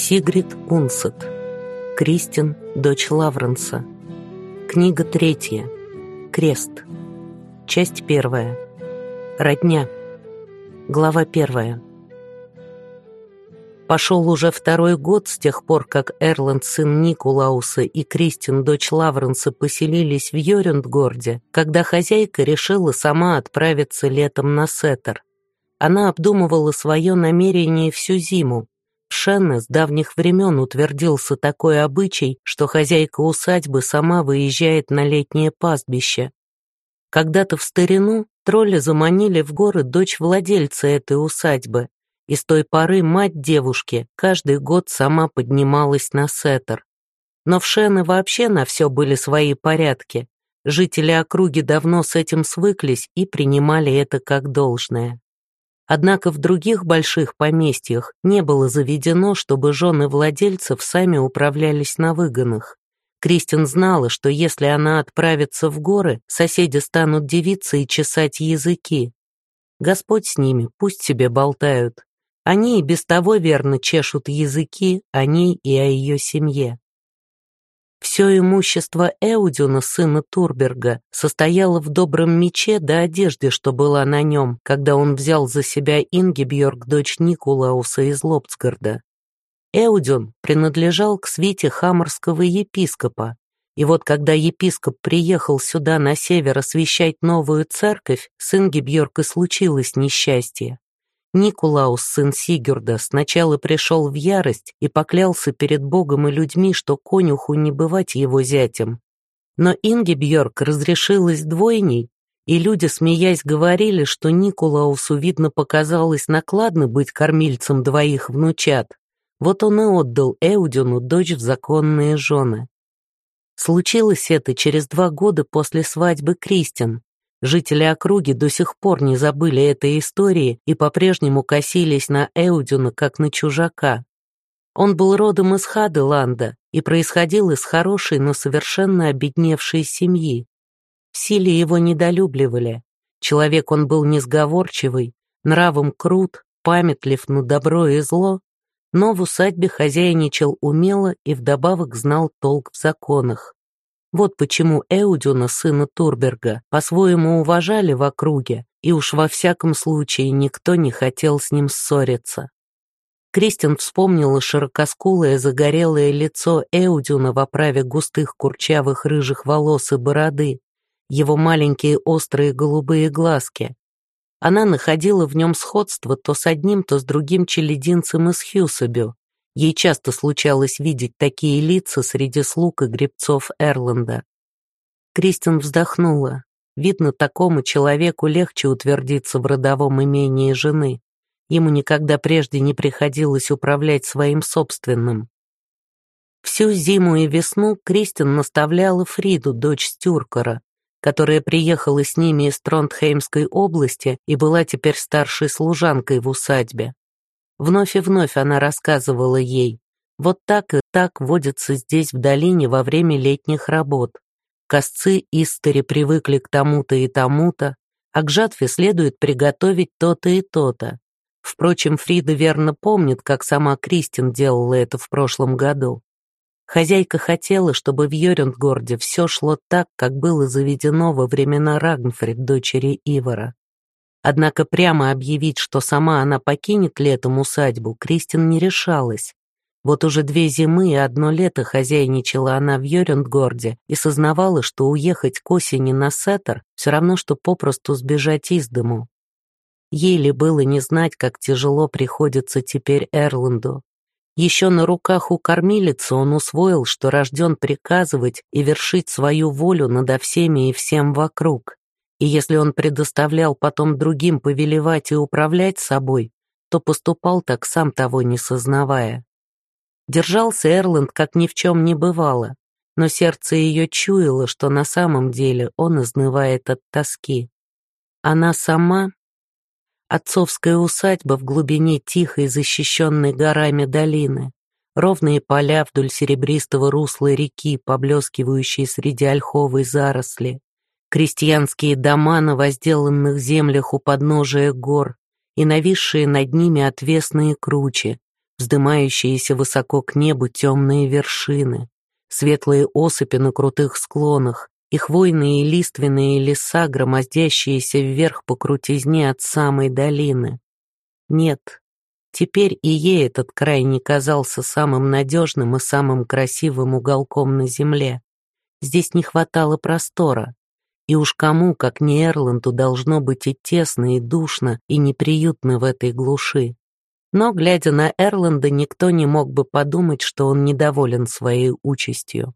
Сигрид Унсет. Кристин, дочь Лавренса. Книга 3. Крест. Часть 1. Родня. Глава 1. Пошел уже 2-й год с тех пор, как Эрланд, сын Никулауса, и Кристин, дочь Лавренса, поселились в Йорюндгорде, когда хозяйка решила сама отправиться летом на Сеттер. Она обдумывала свое намерение всю зиму. В Шенне с давних времен утвердился такой обычай, что хозяйка усадьбы сама выезжает на летнее пастбище. Когда-то в старину тролли заманили в горы дочь владельца этой усадьбы, и с той поры мать девушки каждый год сама поднималась на Сеттер. Но в Шенне вообще на все были свои порядки. Жители округи давно с этим свыклись и принимали это как должное. Однако в других больших поместьях не было заведено, чтобы жены владельцев сами управлялись на выгонах. Кристин знала, что если она отправится в горы, соседи станут дивиться и чесать языки. Господь с ними, пусть себе болтают. Они и без того верно чешут языки о ней и о ее семье. Все имущество Эудюна, сына Турберга, состояло в добром мече да одежде, что была на нем, когда он взял за себя Ингибьорг, дочь Никулауса из Лобцгарда. Эудюн принадлежал к свите хаморского епископа, и вот когда епископ приехал сюда на север освящать новую церковь, с Ингибьорг и случилось несчастье. Никулаус, сын Сигурда, сначала пришел в ярость и поклялся перед Богом и людьми, что конюху не бывать его зятем. Но Ингибьорг разрешилась двойней, и люди, смеясь, говорили, что Никулаусу, видно, показалось накладно быть кормильцем 2 внучат. Вот он и отдал Эудюну дочь в законные жены. Случилось это через 2 года после свадьбы Кристин. Жители округи до сих пор не забыли этой истории и по-прежнему косились на Эудюна как на чужака. Он был родом из Хаделанда и происходил из хорошей, но совершенно обедневшей семьи. В силе его недолюбливали. Человек он был несговорчивый, нравом крут, памятлив на добро и зло, но в усадьбе хозяйничал умело и вдобавок знал толк в законах. Вот почему Эудюна, сына Турберга, по-своему уважали в округе, и уж во всяком случае никто не хотел с ним ссориться. Кристин вспомнила широкоскулое загорелое лицо Эудюна в оправе густых курчавых рыжих волос и бороды, его маленькие острые голубые глазки. Она находила в нем сходство то с одним, то с другим челядинцем из Хьюсабю. Ей часто случалось видеть такие лица среди слуг и гребцов Эрланда. Кристин вздохнула. Видно, такому человеку легче утвердиться в родовом имении жены. Ему никогда прежде не приходилось управлять своим собственным. Всю зиму и весну Кристин наставляла Фриду, дочь Стюркара, которая приехала с ними из Тронтхеймской области и была теперь старшей служанкой в усадьбе. Вновь и вновь она рассказывала ей: вот так и так водятся здесь в долине во время летних работ. Косцы истори привыкли к тому-то и тому-то, а к жатве следует приготовить то-то и то-то. Впрочем, Фрида верно помнит, как сама Кристин делала это в прошлом году. Хозяйка хотела, чтобы в Йорюндгорде все шло так, как было заведено во времена Рагнфрид, дочери Ивара. Однако прямо объявить, что сама она покинет летом усадьбу, Кристин не решалась. Вот уже 2 зимы и 1 лето хозяйничала она в Йорюндгорде и сознавала, что уехать к осени на Сеттер все равно, что попросту сбежать из дому. Ей ли было не знать, как тяжело приходится теперь Эрланду. Еще на руках у кормилицы он усвоил, что рожден приказывать и вершить свою волю надо всеми и всем вокруг. И если он предоставлял потом другим повелевать и управлять собой, то поступал так, сам того не сознавая. Держался Эрланд, как ни в чем не бывало, но сердце ее чуяло, что на самом деле он изнывает от тоски. Она сама... Отцовская усадьба в глубине тихой, защищенной горами долины, ровные поля вдоль серебристого русла реки, поблескивающие среди ольховой заросли, крестьянские дома на возделанных землях у подножия гор и нависшие над ними отвесные кручи, вздымающиеся высоко к небу темные вершины, светлые осыпи на крутых склонах и хвойные и лиственные леса, громоздящиеся вверх по крутизне от самой долины. Нет, теперь и ей этот край не казался самым надежным и самым красивым уголком на земле. Здесь не хватало простора, и уж кому, как не Эрланду, должно быть и тесно, и душно, и неприютно в этой глуши. Но, глядя на Эрланда, никто не мог бы подумать, что он недоволен своей участью.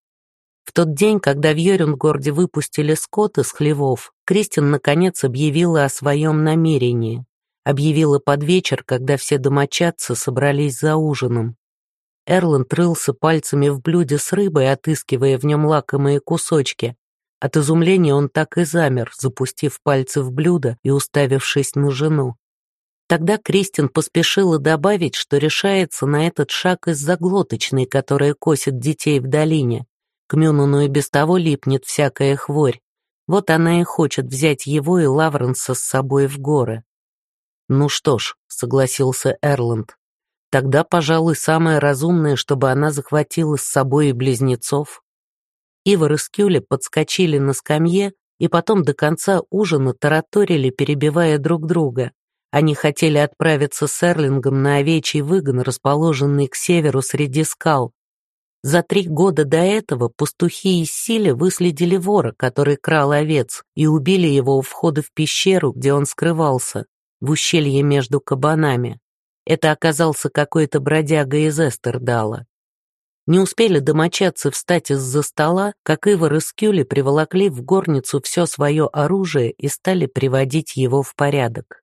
В тот день, когда в Йорюнгорде выпустили скот из хлевов, Кристин наконец объявила о своем намерении. Объявила под вечер, когда все домочадцы собрались за ужином. Эрланд рылся пальцами в блюде с рыбой, отыскивая в нем лакомые кусочки. От изумления он так и замер, запустив пальцы в блюдо и уставившись на жену. Тогда Кристин поспешила добавить, что решается на этот шаг из-за глоточной, которая косит детей в долине. К Мюнуну и без того липнет всякая хворь. Вот она и хочет взять его и Лавренса с собой в горы. «Ну что ж», — согласился Эрланд, — «тогда, пожалуй, самое разумное, чтобы она захватила с собой и близнецов». Ивар и Скюли подскочили на скамье и потом до конца ужина тараторили, перебивая друг друга. Они хотели отправиться с Эрлингом на овечий выгон, расположенный к северу среди скал. За 3 года до этого пастухи из Сили выследили вора, который крал овец, и убили его у входа в пещеру, где он скрывался, в ущелье между кабанами. Это оказался какой-то бродяга из Эстердала. Не успели домочадцы встать из-за стола, как Ивар и Скюли приволокли в горницу все свое оружие и стали приводить его в порядок.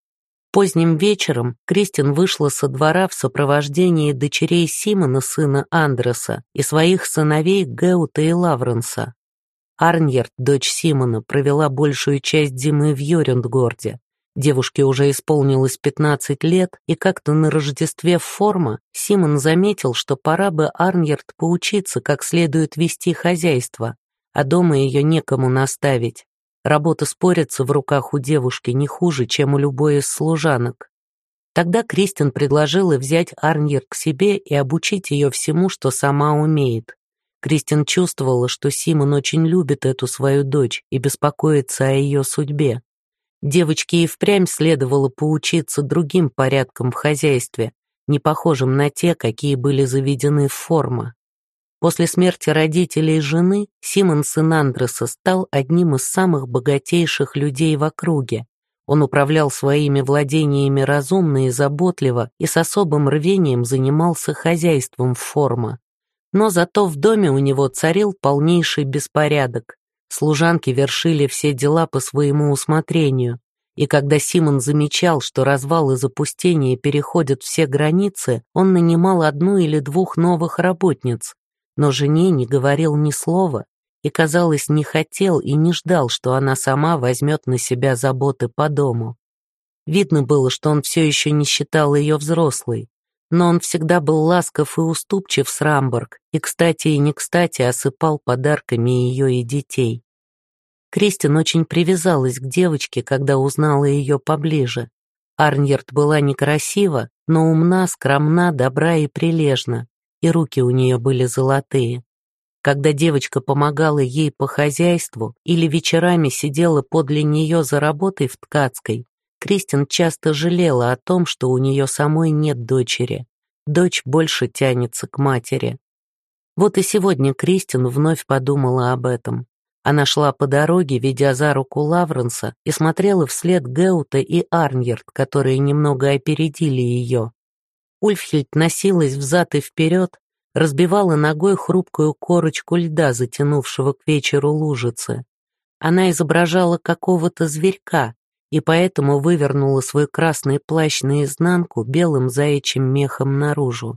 Поздним вечером Кристин вышла со двора в сопровождении дочерей Симона, сына Андреса, и своих сыновей Геута и Лавренса. Арньярд, дочь Симона, провела большую часть зимы в Йорюндгорде. Девушке уже исполнилось 15 лет, и как-то на Рождестве в Форма Симон заметил, что пора бы Арньярд поучиться, как следует вести хозяйство, а дома ее некому наставить. Работа спорится в руках у девушки не хуже, чем у любой из служанок. Тогда Кристин предложила взять Арньярд к себе и обучить ее всему, что сама умеет. Кристин чувствовала, что Симон очень любит эту свою дочь и беспокоится о ее судьбе. Девочке и впрямь следовало поучиться другим порядкам в хозяйстве, не похожим на те, какие были заведены в Форма. После смерти родителей и жены Симон, сын Андреса, стал одним из самых богатейших людей в округе. Он управлял своими владениями разумно и заботливо и с особым рвением занимался хозяйством в Форма. Но зато в доме у него царил полнейший беспорядок. Служанки вершили все дела по своему усмотрению, и когда Симон замечал, что развал и запустение переходят все границы, он нанимал 1 или 2 новых работниц, но жене не говорил ни слова и, казалось, не хотел и не ждал, что она сама возьмет на себя заботы по дому. Видно было, что он все еще не считал ее взрослой, но он всегда был ласков и уступчив с Рамборг и, кстати и не кстати, осыпал подарками ее и детей. Кристин очень привязалась к девочке, когда узнала ее поближе. Арньярд была некрасива, но умна, скромна, добра и прилежна, и руки у нее были золотые. Когда девочка помогала ей по хозяйству или вечерами сидела подле нее за работой в ткацкой, Кристин часто жалела о том, что у нее самой нет дочери. Дочь больше тянется к матери. Вот и сегодня Кристин вновь подумала об этом. Она шла по дороге, ведя за руку Лавренса, и смотрела вслед Геута и Арньярд, которые немного опередили ее. Ульфхильд носилась взад и вперед, разбивала ногой хрупкую корочку льда, затянувшего к вечеру лужицы. Она изображала какого-то зверька, и поэтому вывернула свой красный плащ наизнанку белым заячьим мехом наружу.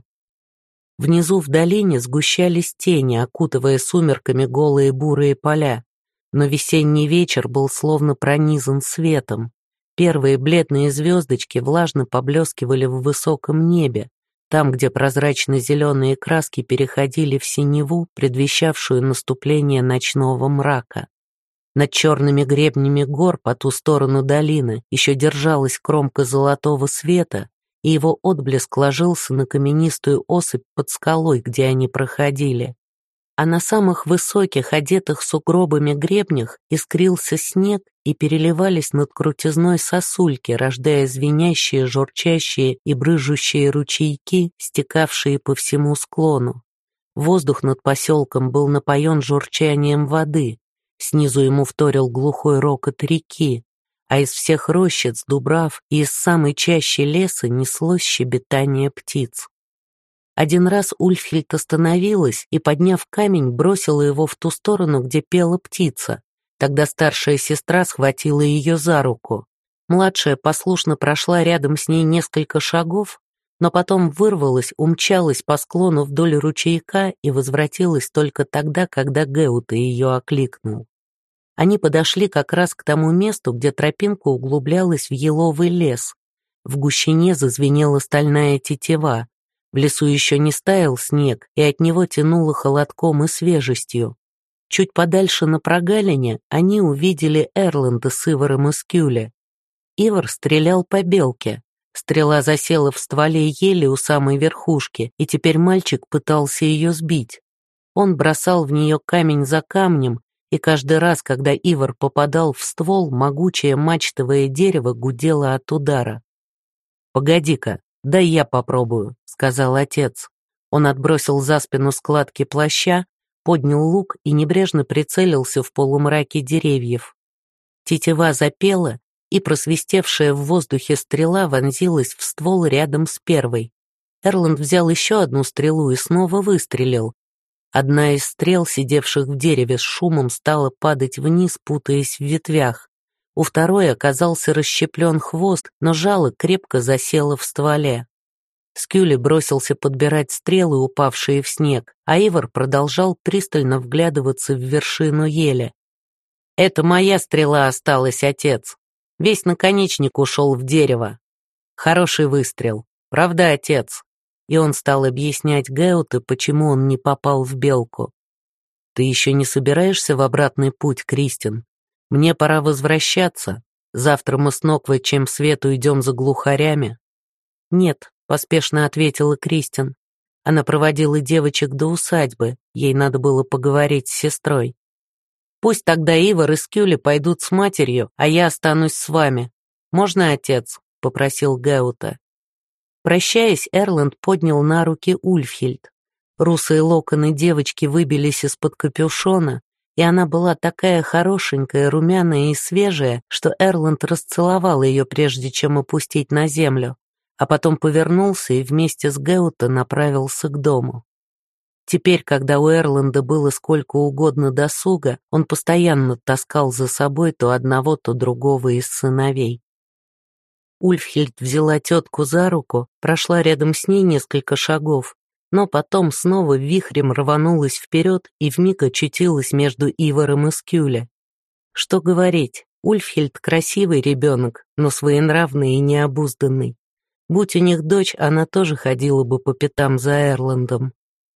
Внизу в долине сгущались тени, окутывая сумерками голые бурые поля, но весенний вечер был словно пронизан светом. Первые бледные звездочки влажно поблескивали в высоком небе, там, где прозрачно-зеленые краски переходили в синеву, предвещавшую наступление ночного мрака. Над черными гребнями гор по ту сторону долины еще держалась кромка золотого света, и его отблеск ложился на каменистую осыпь под скалой, где они проходили. А на самых высоких, одетых сугробами гребнях искрился снег и переливались над крутизной сосульки, рождая звенящие, журчащие и брызжущие ручейки, стекавшие по всему склону. Воздух над поселком был напоен журчанием воды, снизу ему вторил глухой рокот реки, а из всех рощиц, дубрав и из самой чащи леса неслось щебетание птиц. Один раз Ульфхильд остановилась и, подняв камень, бросила его в ту сторону, где пела птица. Тогда старшая сестра схватила ее за руку. Младшая послушно прошла рядом с ней несколько шагов, но потом вырвалась, умчалась по склону вдоль ручейка и возвратилась только тогда, когда Геута ее окликнул. Они подошли как раз к тому месту, где тропинка углублялась в еловый лес. В гущине зазвенела стальная тетива. В лесу еще не стаял снег, и от него тянуло холодком и свежестью. Чуть подальше на прогалине они увидели Эрланда с Иваром из Скюля. Ивар стрелял по белке. Стрела засела в стволе ели у самой верхушки, и теперь мальчик пытался ее сбить. Он бросал в нее камень за камнем, и каждый раз, когда Ивар попадал в ствол, могучее мачтовое дерево гудело от удара. «Погоди-ка, дай я попробую», — сказал отец. Он отбросил за спину складки плаща, поднял лук и небрежно прицелился в полумраке деревьев. Тетива запела, и просвистевшая в воздухе стрела вонзилась в ствол рядом с первой. Эрланд взял еще одну стрелу и снова выстрелил. Одна из стрел, сидевших в дереве, с шумом стала падать вниз, путаясь в ветвях. У второй оказался расщеплен хвост, но жало крепко засело в стволе. Скюли бросился подбирать стрелы, упавшие в снег, а Ивар продолжал пристально вглядываться в вершину ели. «Это моя стрела осталась, отец. Весь наконечник ушел в дерево. Хороший выстрел. Правда, отец?» И он стал объяснять Геуте, почему он не попал в белку. «Ты еще не собираешься в обратный путь, Кристин? Мне пора возвращаться. Завтра мы с Ноквой чем свет уйдем за глухарями». «Нет», — поспешно ответила Кристин. Она проводила девочек до усадьбы, ей надо было поговорить с сестрой. «Пусть тогда Ивар и Скюли пойдут с матерью, а я останусь с вами. Можно, отец?» — попросил Геута. Прощаясь, Эрланд поднял на руки Ульфхильд. Русые локоны девочки выбились из-под капюшона, и она была такая хорошенькая, румяная и свежая, что Эрланд расцеловал ее, прежде чем опустить на землю, а потом повернулся и вместе с Геута направился к дому. Теперь, когда у Эрланда было сколько угодно досуга, он постоянно таскал за собой то одного, то другого из сыновей. Ульфхильд взяла тетку за руку, прошла рядом с ней несколько шагов, но потом снова вихрем рванулась вперед и вмиг очутилась между Иваром и Скюля. Что говорить, Ульфхильд красивый ребенок, но своенравный и необузданный. Будь у них дочь, она тоже ходила бы по пятам за Эрландом.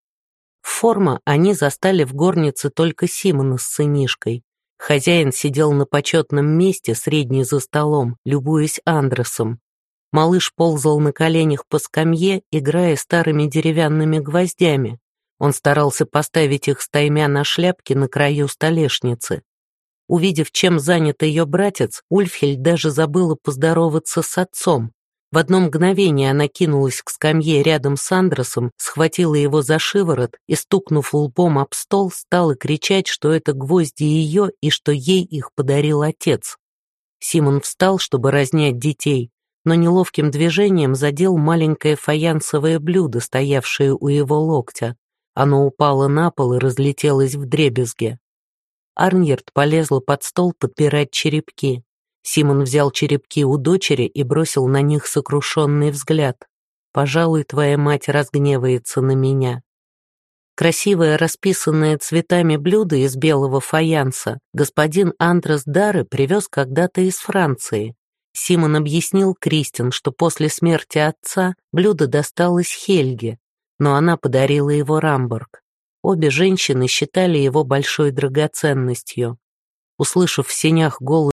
Форма они застали в горнице только Симона с сынишкой. Хозяин сидел на почетном месте, средний за столом, любуясь Андресом. Малыш ползал на коленях по скамье, играя старыми деревянными гвоздями. Он старался поставить их стаймя на шляпке на краю столешницы. Увидев, чем занят ее братец, Ульфхильд даже забыла поздороваться с отцом. В одно мгновение она кинулась к скамье рядом с Андресом, схватила его за шиворот и, стукнув лбом об стол, стала кричать, что это гвозди ее и что ей их подарил отец. Симон встал, чтобы разнять детей, но неловким движением задел маленькое фаянсовое блюдо, стоявшее у его локтя. Оно упало на пол и разлетелось вдребезги. Арньерд полезла под стол подбирать черепки. Симон взял черепки у дочери и бросил на них сокрушенный взгляд. «Пожалуй, твоя мать разгневается на меня». Красивое расписанное цветами блюдо из белого фаянса господин Андрес Дары привез когда-то из Франции. Симон объяснил Кристин, что после смерти отца блюдо досталось Хельге, но она подарила его Рамборг. Обе женщины считали его большой драгоценностью. Услышав в сенях голос